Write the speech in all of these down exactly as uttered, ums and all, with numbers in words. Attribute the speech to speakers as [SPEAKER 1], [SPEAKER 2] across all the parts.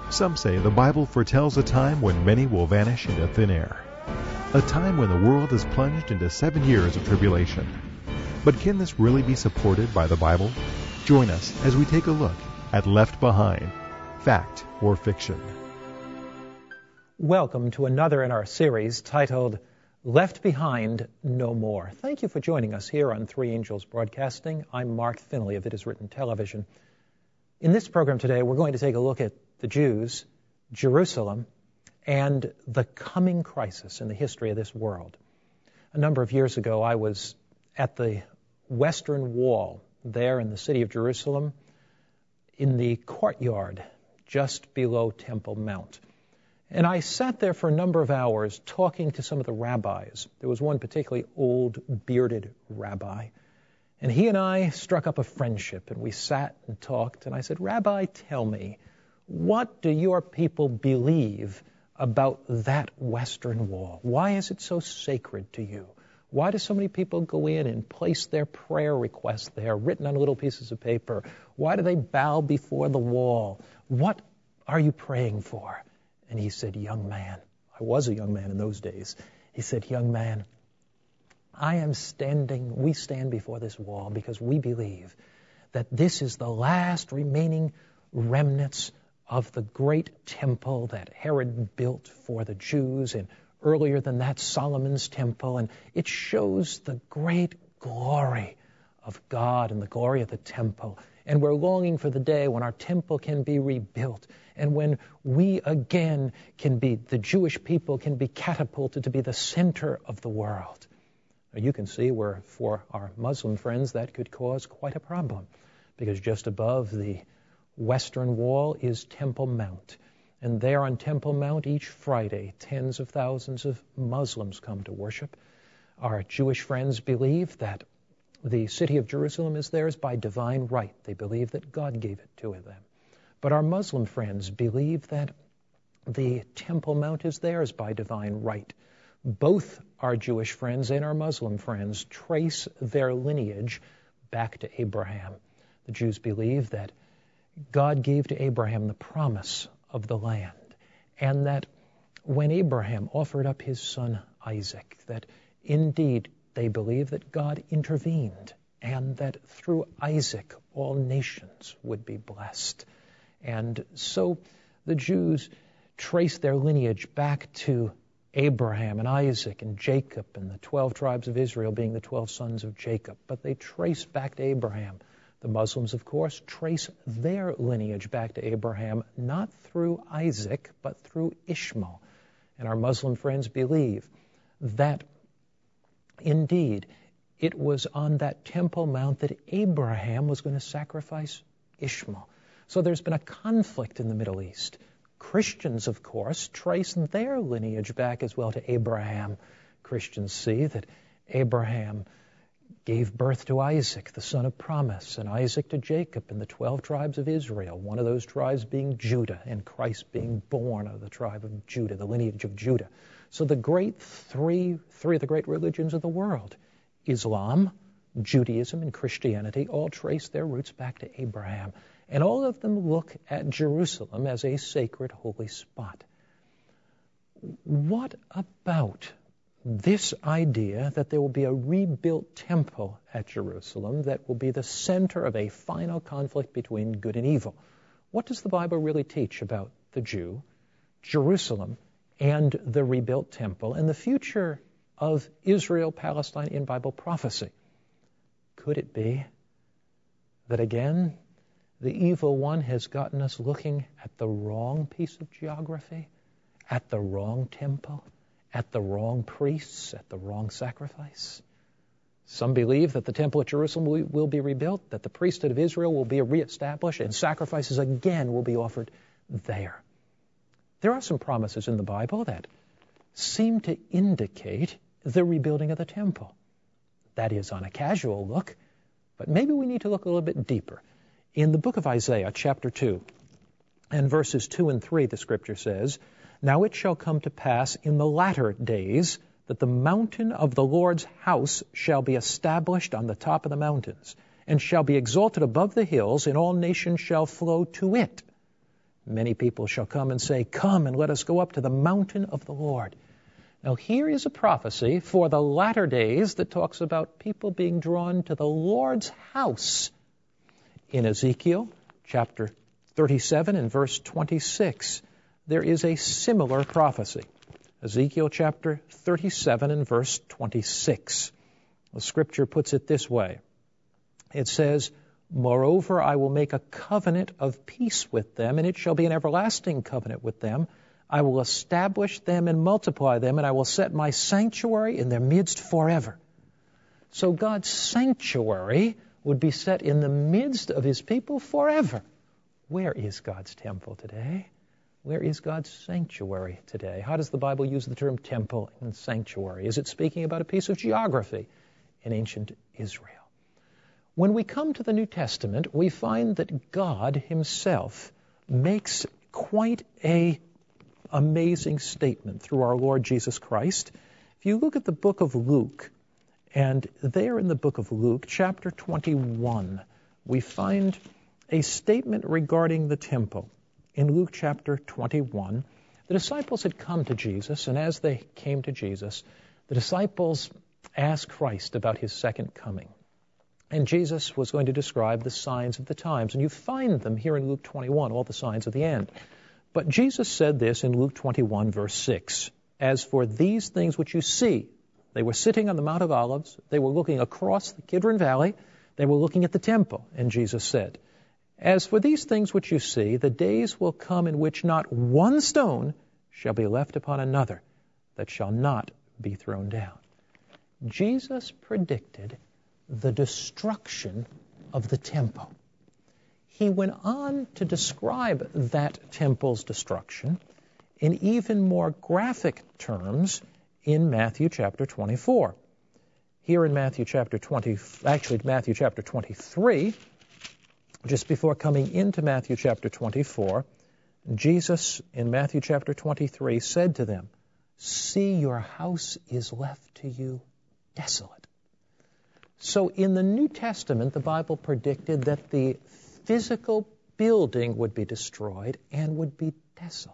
[SPEAKER 1] Some say the Bible foretells a time when many will vanish into thin air. A time when the world is plunged into seven years of tribulation. But can this really be supported by the Bible? Join us as we take a look at Left Behind, Fact or Fiction.
[SPEAKER 2] Welcome to another in our series titled Left Behind No More. Thank you for joining us here on Three Angels Broadcasting. I'm Mark Finley of It Is Written Television. In this program today, we're going to take a look at the Jews, Jerusalem, and the coming crisis in the history of this world. A number of years ago, I was at the Western Wall there in the city of Jerusalem, in the courtyard just below Temple Mount. And I sat there for a number of hours talking to some of the rabbis. There was one particularly old, bearded rabbi. And he and I struck up a friendship, and we sat and talked. And I said, Rabbi, tell me, what do your people believe about that Western Wall? Why is it so sacred to you? Why do so many people go in and place their prayer requests there, written on little pieces of paper? Why do they bow before the wall? What are you praying for? And he said, young man, I was a young man in those days. He said, young man, I am standing, we stand before this wall because we believe that this is the last remaining remnants of the great temple that Herod built for the Jews, and earlier than that, Solomon's temple. And it shows the great glory of God and the glory of the temple. And we're longing for the day when our temple can be rebuilt, and when we again can be, the Jewish people can be catapulted to be the center of the world. Now you can see where for our Muslim friends that could cause quite a problem, because just above the Western Wall is Temple Mount. And there on Temple Mount each Friday, tens of thousands of Muslims come to worship. Our Jewish friends believe that the city of Jerusalem is theirs by divine right. They believe that God gave it to them. But our Muslim friends believe that the Temple Mount is theirs by divine right. Both our Jewish friends and our Muslim friends trace their lineage back to Abraham. The Jews believe that God gave to Abraham the promise of the land, and that when Abraham offered up his son Isaac, that indeed they believe that God intervened, and that through Isaac all nations would be blessed. And so the Jews trace their lineage back to Abraham and Isaac and Jacob and the twelve tribes of Israel being the twelve sons of Jacob. But they trace back to Abraham. The Muslims, of course, trace their lineage back to Abraham, not through Isaac, but through Ishmael. And our Muslim friends believe that indeed it was on that Temple Mount that Abraham was going to sacrifice Ishmael. So there's been a conflict in the Middle East. Christians, of course, trace their lineage back as well to Abraham. Christians see that Abraham gave birth to Isaac, the son of promise, and Isaac to Jacob and the twelve tribes of Israel, one of those tribes being Judah, and Christ being born of the tribe of Judah, the lineage of Judah. So the great three, three of the great religions of the world, Islam, Judaism, and Christianity, all trace their roots back to Abraham. And all of them look at Jerusalem as a sacred, holy spot. What about this idea that there will be a rebuilt temple at Jerusalem that will be the center of a final conflict between good and evil? What does the Bible really teach about the Jew, Jerusalem, and the rebuilt temple, and the future of Israel, Palestine in Bible prophecy? Could it be that again, the evil one has gotten us looking at the wrong piece of geography, at the wrong temple, at the wrong priests, at the wrong sacrifice? Some believe that the temple at Jerusalem will be rebuilt, that the priesthood of Israel will be reestablished, and sacrifices again will be offered there. There are some promises in the Bible that seem to indicate the rebuilding of the temple. That is on a casual look, but maybe we need to look a little bit deeper. In the book of Isaiah, chapter two, and verses two and three, the scripture says, "Now it shall come to pass in the latter days that the mountain of the Lord's house shall be established on the top of the mountains, and shall be exalted above the hills, and all nations shall flow to it." Many people shall come and say, "Come and let us go up to the mountain of the Lord." Now here is a prophecy for the latter days that talks about people being drawn to the Lord's house. In Ezekiel chapter thirty-seven and verse twenty-six, there is a similar prophecy. Ezekiel chapter thirty-seven and verse twenty-six. The scripture puts it this way. It says, "Moreover, I will make a covenant of peace with them, and it shall be an everlasting covenant with them. I will establish them and multiply them, and I will set my sanctuary in their midst forever." So God's sanctuary would be set in the midst of his people forever. Where is God's temple today? Where is God's sanctuary today? How does the Bible use the term temple and sanctuary? Is it speaking about a piece of geography in ancient Israel? When we come to the New Testament, we find that God himself makes quite a amazing statement through our Lord Jesus Christ. If you look at the book of Luke, and there in the book of Luke, chapter twenty-one, we find a statement regarding the temple. In Luke chapter twenty-one, the disciples had come to Jesus, and as they came to Jesus, the disciples asked Christ about his second coming. And Jesus was going to describe the signs of the times, and you find them here in Luke twenty-one, all the signs of the end. But Jesus said this in Luke twenty-one, verse six, "As for these things which you see," they were sitting on the Mount of Olives, they were looking across the Kidron Valley, they were looking at the temple, and Jesus said, "As for these things which you see, the days will come in which not one stone shall be left upon another that shall not be thrown down." Jesus predicted the destruction of the temple. He went on to describe that temple's destruction in even more graphic terms in Matthew chapter twenty-four. Here in Matthew chapter twenty, actually Matthew chapter twenty-three, just before coming into Matthew chapter twenty-four, Jesus in Matthew chapter twenty-three said to them, "See, your house is left to you desolate." So in the New Testament, the Bible predicted that the physical building would be destroyed and would be desolate.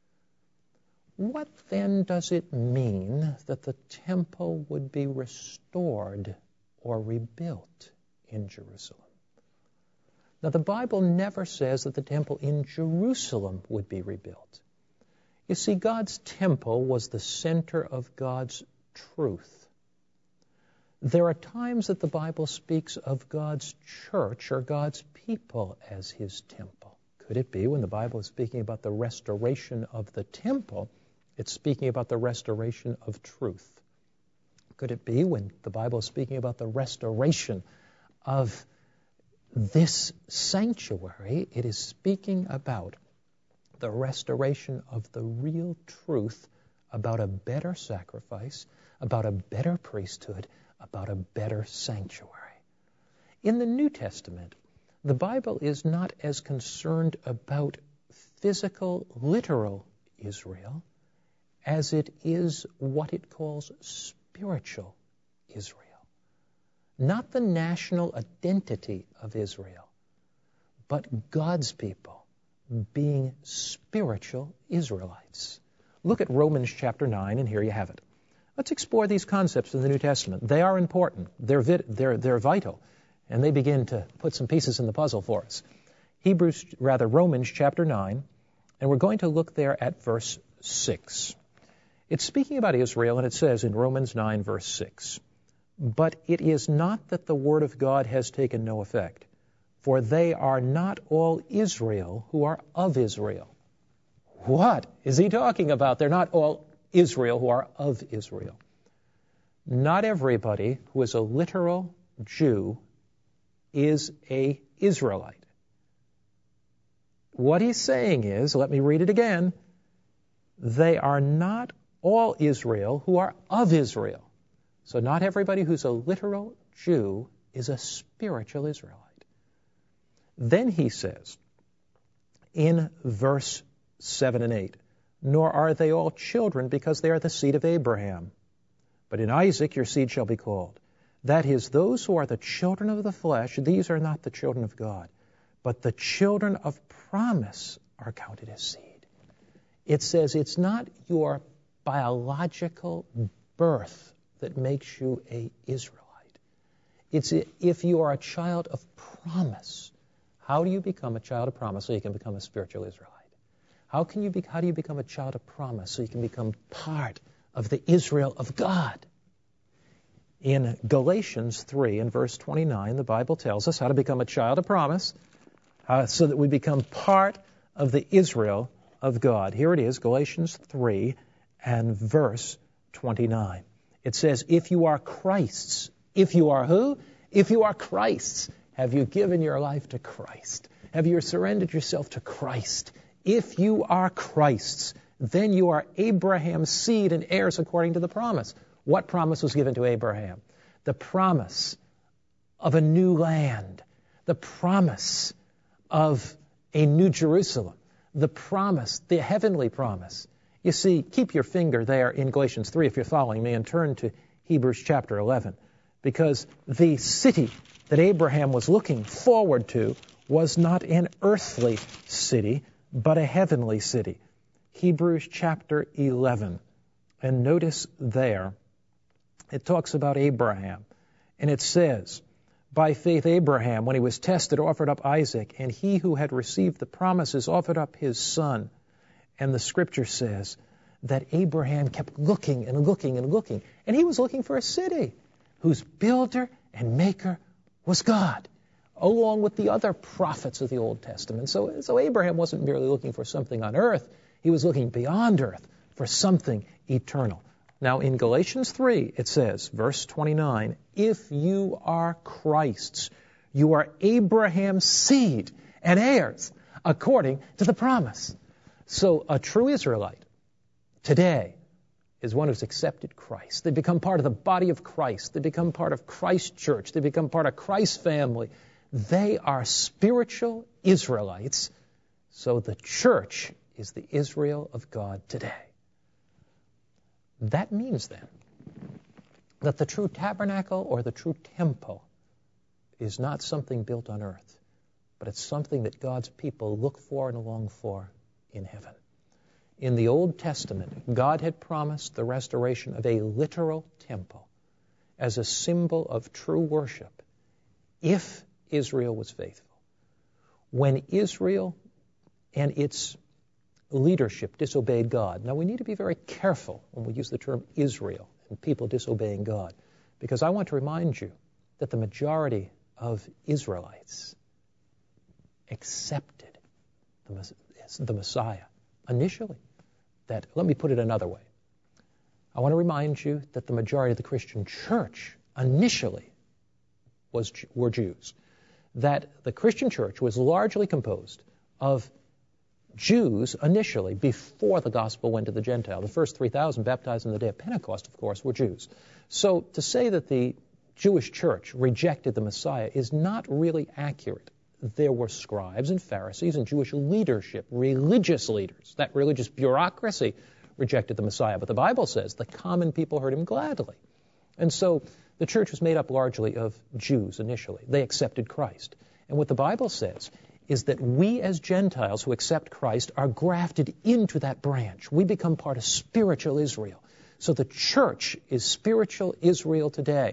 [SPEAKER 2] What then does it mean that the temple would be restored or rebuilt in Jerusalem? Now, the Bible never says that the temple in Jerusalem would be rebuilt. You see, God's temple was the center of God's truth. There are times that the Bible speaks of God's church or God's people as his temple. Could it be when the Bible is speaking about the restoration of the temple, it's speaking about the restoration of truth? Could it be when the Bible is speaking about the restoration of this sanctuary, it is speaking about the restoration of the real truth about a better sacrifice, about a better priesthood, about a better sanctuary? In the New Testament, the Bible is not as concerned about physical, literal Israel as it is what it calls spiritual Israel. Not the national identity of Israel, but God's people being spiritual Israelites. Look at Romans chapter nine, and here you have it. Let's explore these concepts in the New Testament. They are important. They're, vit- they're, they're vital. And they begin to put some pieces in the puzzle for us. Hebrews, rather, Romans chapter nine, and we're going to look there at verse six. It's speaking about Israel, and it says in Romans nine, verse six, "But it is not that the word of God has taken no effect, for they are not all Israel who are of Israel." What is he talking about? They're not all Israel who are of Israel. Not everybody who is a literal Jew is a Israelite. What he's saying is, let me read it again, they are not all Israel who are of Israel. So not everybody who's a literal Jew is a spiritual Israelite. Then he says, in verse seven and eight, "Nor are they all children, because they are the seed of Abraham. But in Isaac your seed shall be called. That is, those who are the children of the flesh, these are not the children of God, but the children of promise are counted as seed. It says it's not your biological birth that makes you an Israelite. It's if you are a child of promise. How do you become a child of promise so you can become a spiritual Israelite? How can you be, how do you become a child of promise so you can become part of the Israel of God? In Galatians three and verse twenty-nine, the Bible tells us how to become a child of promise uh, so that we become part of the Israel of God. Here it is, Galatians three and verse twenty-nine. It says, if you are Christ's, if you are who? If you are Christ's, have you given your life to Christ? Have you surrendered yourself to Christ? If you are Christ's, then you are Abraham's seed and heirs according to the promise. What promise was given to Abraham? The promise of a new land, the promise of a new Jerusalem, the promise, the heavenly promise. You see, keep your finger there in Galatians three if you're following me and turn to Hebrews chapter eleven, because the city that Abraham was looking forward to was not an earthly city, but a heavenly city. Hebrews chapter eleven. And notice there, it talks about Abraham. And it says, by faith Abraham, when he was tested, offered up Isaac, and he who had received the promises offered up his son. And the scripture says that Abraham kept looking and looking and looking. And he was looking for a city whose builder and maker was God, along with the other prophets of the Old Testament. So, so Abraham wasn't merely looking for something on earth. He was looking beyond earth for something eternal. Now, in Galatians three, it says, verse twenty-nine, if you are Christ's, you are Abraham's seed and heirs according to the promise. So a true Israelite today is one who's accepted Christ. They become part of the body of Christ. They become part of Christ's church. They become part of Christ's family. They are spiritual Israelites. So the church is the Israel of God today. That means then that the true tabernacle or the true temple is not something built on earth, but it's something that God's people look for and long for in heaven. In the Old Testament, God had promised the restoration of a literal temple as a symbol of true worship if Israel was faithful. When Israel and its leadership disobeyed God. Now, we need to be very careful when we use the term Israel and people disobeying God, because I want to remind you that the majority of Israelites accepted the, the Messiah initially. That, let me put it another way. I want to remind you that the majority of the Christian church initially was were Jews. That the Christian church was largely composed of Jews initially, before the gospel went to the Gentile. The first three thousand baptized on the day of Pentecost, of course, were Jews. So to say that the Jewish church rejected the Messiah is not really accurate. There were scribes and Pharisees and Jewish leadership, religious leaders. That religious bureaucracy rejected the Messiah. But the Bible says the common people heard him gladly. And so the church was made up largely of Jews initially. They accepted Christ. And what the Bible says is that we as Gentiles who accept Christ are grafted into that branch. We become part of spiritual Israel. So the church is spiritual Israel today.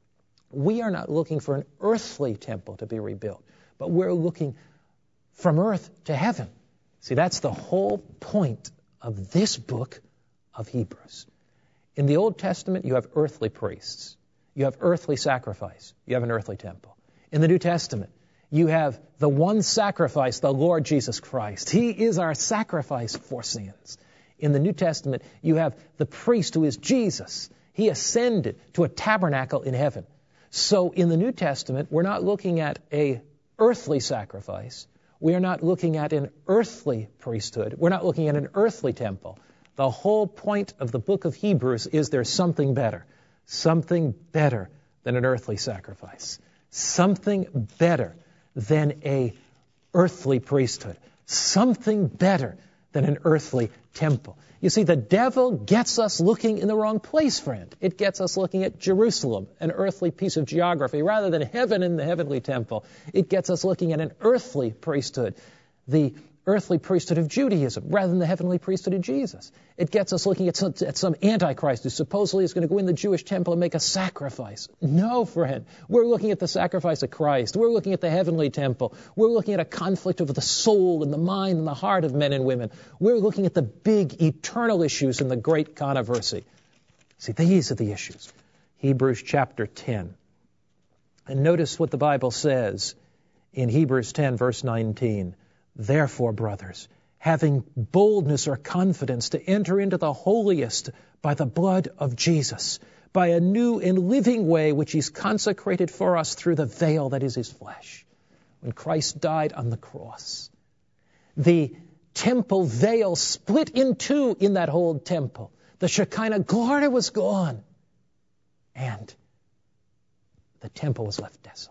[SPEAKER 2] We are not looking for an earthly temple to be rebuilt, but we're looking from earth to heaven. See, that's the whole point of this book of Hebrews. In the Old Testament, you have earthly priests. You have earthly sacrifice. You have an earthly temple. In the New Testament, you have the one sacrifice, the Lord Jesus Christ. He is our sacrifice for sins. In the New Testament, you have the priest who is Jesus. He ascended to a tabernacle in heaven. So in the New Testament, we're not looking at a earthly sacrifice. We are not looking at an earthly priesthood. We're not looking at an earthly temple. The whole point of the book of Hebrews is there's something better. Something better than an earthly sacrifice. Something better than a earthly priesthood. Something better than an earthly temple. You see, the devil gets us looking in the wrong place, friend. It gets us looking at Jerusalem, an earthly piece of geography, rather than heaven in the heavenly temple. It gets us looking at an earthly priesthood. The earthly priesthood of Judaism rather than the heavenly priesthood of Jesus. It gets us looking at some, at some antichrist who supposedly is going to go in the Jewish temple and make a sacrifice. No, friend. We're looking at the sacrifice of Christ. We're looking at the heavenly temple. We're looking at a conflict of the soul and the mind and the heart of men and women. We're looking at the big eternal issues in the great controversy. See, these are the issues. Hebrews chapter ten. And notice what the Bible says in Hebrews ten, verse nineteen. Therefore, brothers, having boldness or confidence to enter into the holiest by the blood of Jesus, by a new and living way which He's consecrated for us through the veil that is His flesh. When Christ died on the cross, the temple veil split in two in that old temple. The Shekinah glory was gone, and the temple was left desolate.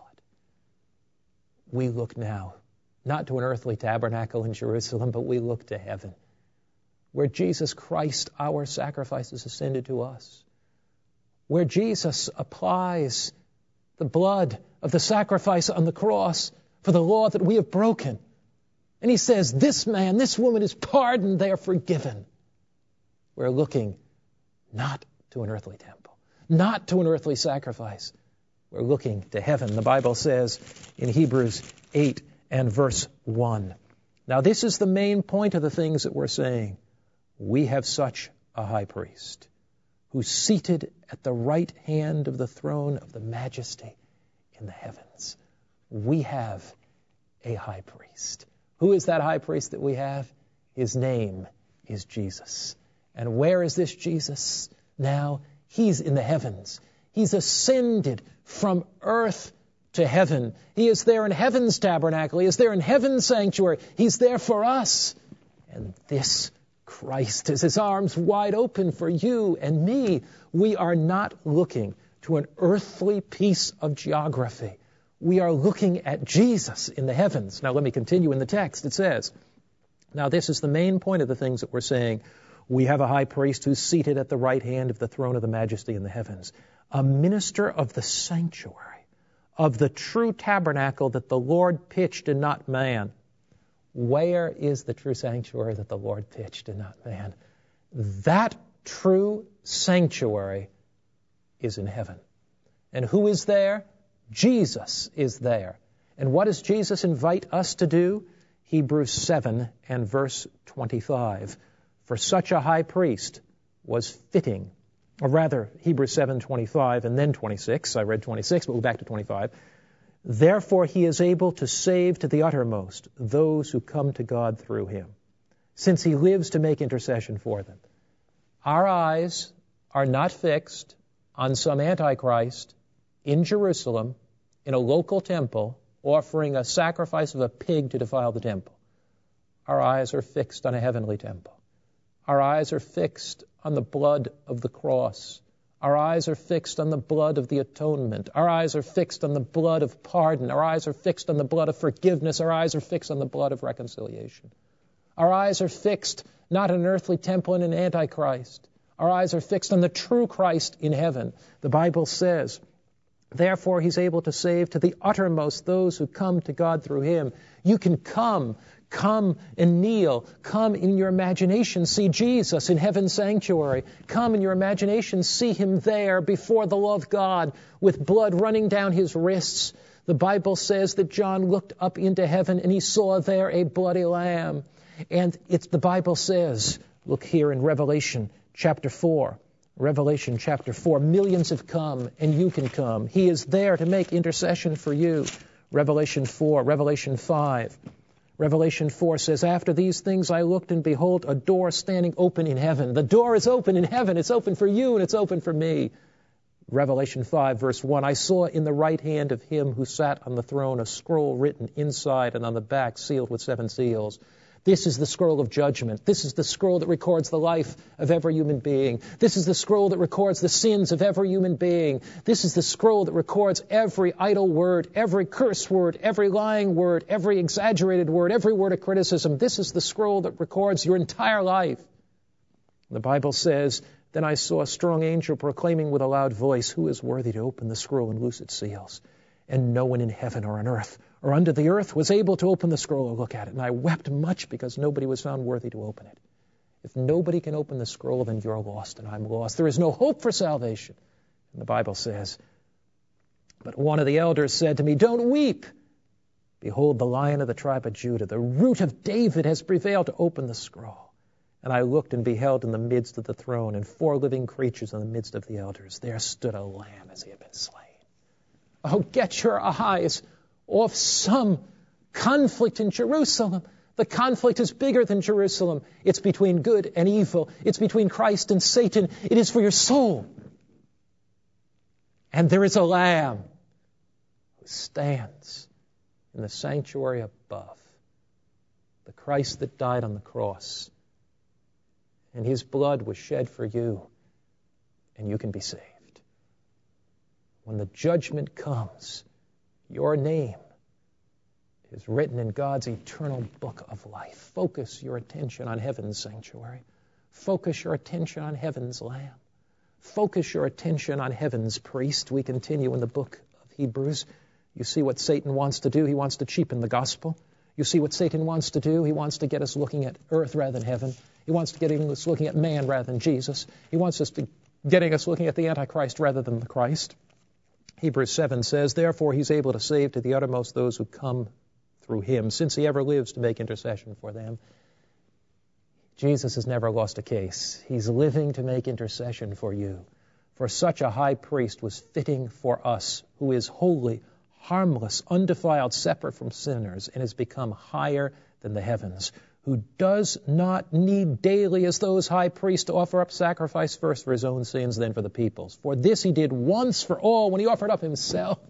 [SPEAKER 2] We look now not to an earthly tabernacle in Jerusalem, but we look to heaven, where Jesus Christ, our sacrifice, is ascended to us, where Jesus applies the blood of the sacrifice on the cross for the law that we have broken. And He says, this man, this woman is pardoned, they are forgiven. We're looking not to an earthly temple, not to an earthly sacrifice. We're looking to heaven. The Bible says in Hebrews eight and verse one. Now this is the main point of the things that we're saying. We have such a high priest who's seated at the right hand of the throne of the majesty in the heavens. We have a high priest. Who is that high priest that we have? His name is Jesus. And where is this Jesus now? He's in the heavens. He's ascended from earth to heaven. He is there in heaven's tabernacle. He is there in heaven's sanctuary. He's there for us. And this Christ is His arms wide open for you and me. We are not looking to an earthly piece of geography. We are looking at Jesus in the heavens. Now let me continue in the text. It says, now this is the main point of the things that we're saying. We have a high priest who's seated at the right hand of the throne of the majesty in the heavens, a minister of the sanctuary, of the true tabernacle that the Lord pitched and not man. Where is the true sanctuary that the Lord pitched and not man? That true sanctuary is in heaven. And who is there? Jesus is there. And what does Jesus invite us to do? Hebrews seven and verse twenty-five. For such a high priest was fitting. Or rather, Hebrews seven twenty-five and then twenty-six. I read twenty-six, but we're back to twenty-five. Therefore he is able to save to the uttermost those who come to God through Him, since He lives to make intercession for them. Our eyes are not fixed on some antichrist in Jerusalem, in a local temple, offering a sacrifice of a pig to defile the temple. Our eyes are fixed on a heavenly temple. Our eyes are fixed on the blood of the cross. Our eyes are fixed on the blood of the atonement. Our eyes are fixed on the blood of pardon. Our eyes are fixed on the blood of forgiveness. Our eyes are fixed on the blood of reconciliation. Our eyes are fixed not on an earthly temple and an antichrist. Our eyes are fixed on the true Christ in heaven. The Bible says, therefore He's able to save to the uttermost those who come to God through Him. You can come. Come and kneel. Come in your imagination, see Jesus in heaven's sanctuary. Come in your imagination, see Him there before the law of God with blood running down His wrists. The Bible says that John looked up into heaven and he saw there a bloody lamb. And it's the Bible says, look here in Revelation chapter four. Revelation chapter four, millions have come and you can come. He is there to make intercession for you. Revelation four, Revelation five. Revelation four says, after these things I looked, and behold, a door standing open in heaven. The door is open in heaven. It's open for you, and it's open for me. Revelation five, verse one, I saw in the right hand of Him who sat on the throne a scroll written inside and on the back, sealed with seven seals. This is the scroll of judgment. This is the scroll that records the life of every human being. This is the scroll that records the sins of every human being. This is the scroll that records every idle word, every curse word, every lying word, every exaggerated word, every word of criticism. This is the scroll that records your entire life. The Bible says, then I saw a strong angel proclaiming with a loud voice, who is worthy to open the scroll and loose its seals? And no one in heaven or on earth or under the earth was able to open the scroll or look at it. And I wept much because nobody was found worthy to open it. If nobody can open the scroll, then you're lost and I'm lost. There is no hope for salvation. And the Bible says, but one of the elders said to me, don't weep. Behold, the Lion of the tribe of Judah, the root of David, has prevailed to open the scroll. And I looked and beheld in the midst of the throne and four living creatures in the midst of the elders. There stood a lamb as he had been slain. Oh, get your eyes off some conflict in Jerusalem. The conflict is bigger than Jerusalem. It's between good and evil. It's between Christ and Satan. It is for your soul. And there is a lamb who stands in the sanctuary above, the Christ that died on the cross. And his blood was shed for you, and you can be saved. When the judgment comes, your name is written in God's eternal book of life. Focus your attention on heaven's sanctuary. Focus your attention on heaven's lamb. Focus your attention on heaven's priest. We continue in the book of Hebrews. You see what Satan wants to do. He wants to cheapen the gospel. You see what Satan wants to do. He wants to get us looking at earth rather than heaven. He wants to get us looking at man rather than Jesus. He wants us to getting us looking at the Antichrist rather than the Christ. Hebrews seven says, therefore he's able to save to the uttermost those who come through him, since he ever lives to make intercession for them. Jesus has never lost a case. He's living to make intercession for you. For such a high priest was fitting for us, who is holy, harmless, undefiled, separate from sinners, and has become higher than the heavens, who does not need daily as those high priests to offer up sacrifice first for his own sins, then for the people's. For this he did once for all when he offered up himself.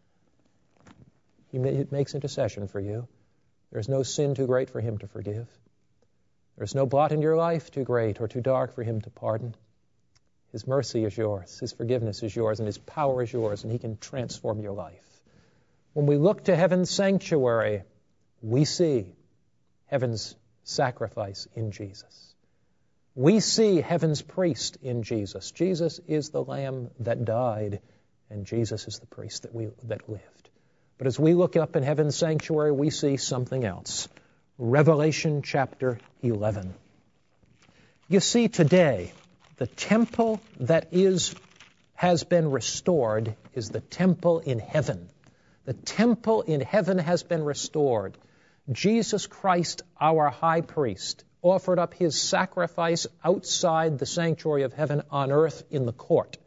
[SPEAKER 2] He makes intercession for you. There's no sin too great for him to forgive. There's no blot in your life too great or too dark for him to pardon. His mercy is yours, his forgiveness is yours, and his power is yours, and he can transform your life. When we look to heaven's sanctuary, we see heaven's sacrifice in Jesus. We see heaven's priest in Jesus. Jesus is the Lamb that died, and Jesus is the priest that we that lived. But as we look up in heaven's sanctuary, we see something else. Revelation chapter eleven. You see, today, the temple that is has been restored is the temple in heaven. The temple in heaven has been restored. Jesus Christ, our high priest, offered up his sacrifice outside the sanctuary of heaven on earth in the court.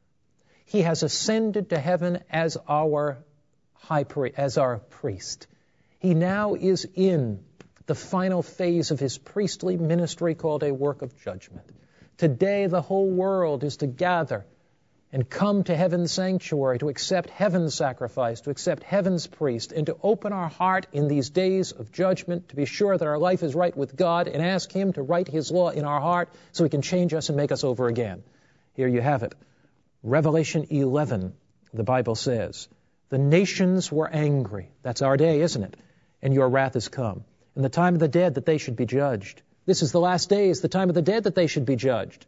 [SPEAKER 2] He has ascended to heaven as our high priest, as our priest. He now is in the final phase of his priestly ministry called a work of judgment. Today, the whole world is to gather and come to heaven's sanctuary to accept heaven's sacrifice, to accept heaven's priest, and to open our heart in these days of judgment to be sure that our life is right with God and ask him to write his law in our heart so he can change us and make us over again. Here you have it. Revelation eleven, the Bible says, the nations were angry. That's our day, isn't it? And your wrath has come. In the time of the dead that they should be judged. This is the last days, the time of the dead that they should be judged.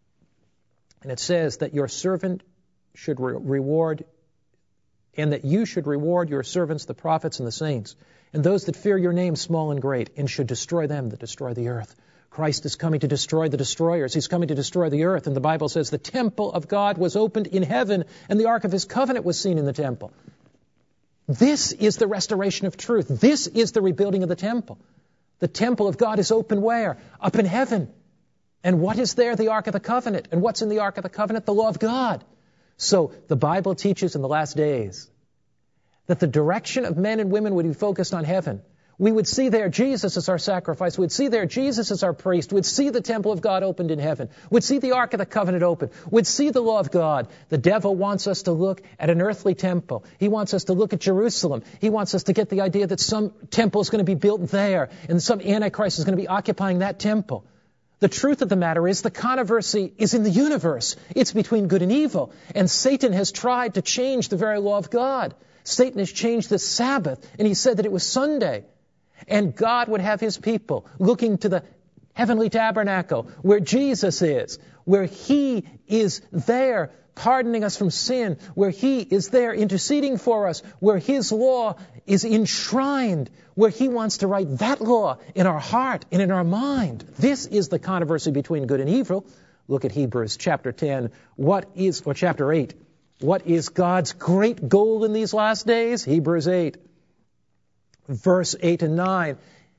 [SPEAKER 2] And it says that your servant should re- reward, and that you should reward your servants, the prophets and the saints, and those that fear your name, small and great, and should destroy them that destroy the earth. Christ is coming to destroy the destroyers. He's coming to destroy the earth. And the Bible says the temple of God was opened in heaven, and the ark of his covenant was seen in the temple. This is the restoration of truth. This is the rebuilding of the temple. The temple of God is open where? Up in heaven. And what is there? The Ark of the Covenant. And what's in the Ark of the Covenant? The law of God. So the Bible teaches in the last days that the direction of men and women would be focused on heaven. We would see there Jesus as our sacrifice. We'd see there Jesus as our priest. We'd see the temple of God opened in heaven. We'd see the Ark of the Covenant open. We'd see the law of God. The devil wants us to look at an earthly temple. He wants us to look at Jerusalem. He wants us to get the idea that some temple is going to be built there and some Antichrist is going to be occupying that temple. The truth of the matter is the controversy is in the universe. It's between good and evil. And Satan has tried to change the very law of God. Satan has changed the Sabbath, and he said that it was Sunday. And God would have his people looking to the heavenly tabernacle where Jesus is, where he is there pardoning us from sin, where He is there interceding for us, where His law is enshrined, where He wants to write that law in our heart and in our mind. This is the controversy between good and evil. Look at Hebrews chapter ten. What is, or chapter eight, what is God's great goal in these last days? Hebrews eight, verse eight and nine.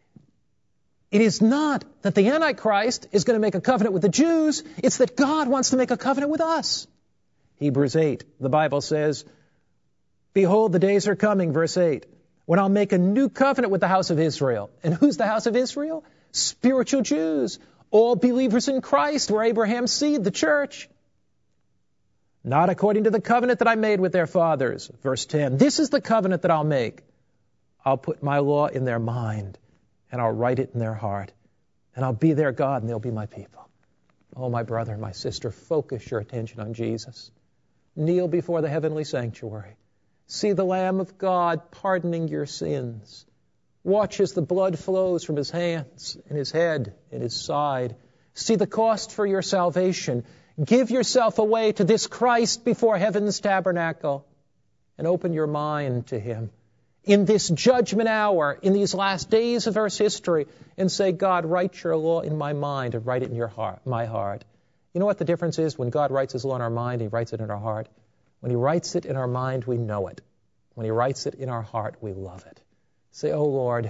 [SPEAKER 2] It is not that the Antichrist is going to make a covenant with the Jews. It's that God wants to make a covenant with us. Hebrews eight, the Bible says, behold, the days are coming, verse eight, when I'll make a new covenant with the house of Israel. And who's the house of Israel? Spiritual Jews, all believers in Christ. We're Abraham's seed, the church. Not according to the covenant that I made with their fathers. Verse ten, this is the covenant that I'll make. I'll put my law in their mind, and I'll write it in their heart. And I'll be their God, and they'll be my people. Oh, my brother and my sister, focus your attention on Jesus. Kneel before the heavenly sanctuary. See the Lamb of God pardoning your sins. Watch as the blood flows from His hands and His head and His side. See the cost for your salvation. Give yourself away to this Christ before heaven's tabernacle and open your mind to Him in this judgment hour, in these last days of Earth's history, and say, God, write your law in my mind and write it in your heart, my heart. You know what the difference is? When God writes His law in our mind, He writes it in our heart. When He writes it in our mind, we know it. When He writes it in our heart, we love it. Say, oh Lord,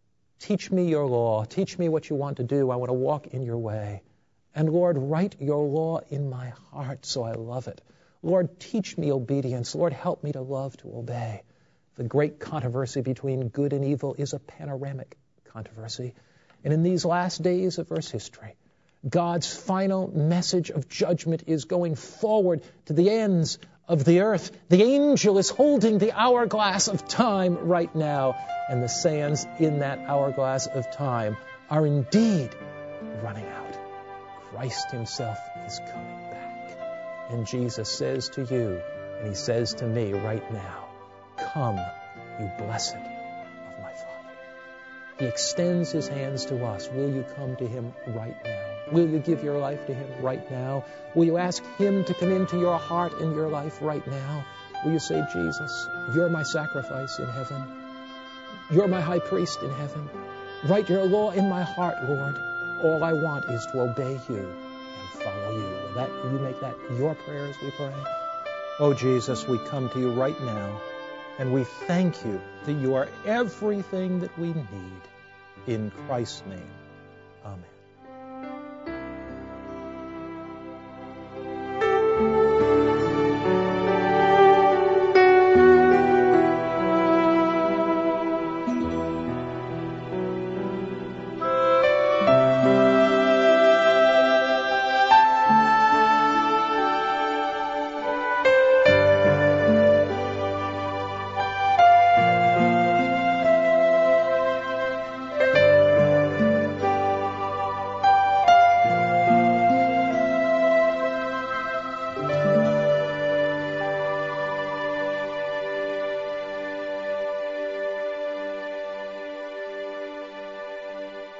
[SPEAKER 2] teach me your law. Teach me what you want to do. I want to walk in your way. And Lord, write your law in my heart so I love it. Lord, teach me obedience. Lord, help me to love, to obey. The great controversy between good and evil is a panoramic controversy. And in these last days of Earth's history, God's final message of judgment is going forward to the ends of the earth. The angel is holding the hourglass of time right now, and the sands in that hourglass of time are indeed running out. Christ Himself is coming back. And Jesus says to you, and He says to me right now, come, you blessed of my Father. He extends His hands to us. Will you come to Him right now? Will you give your life to Him right now? Will you ask Him to come into your heart and your life right now? Will you say, Jesus, you're my sacrifice in heaven. You're my high priest in heaven. Write your law in my heart, Lord. All I want is to obey you and follow you. Will that, you make that your prayer as we pray? Oh, Jesus, we come to you right now, and we thank you that you are everything that we need. In Christ's name, amen.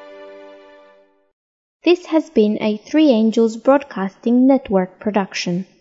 [SPEAKER 3] This has been a Three Angels Broadcasting Network production.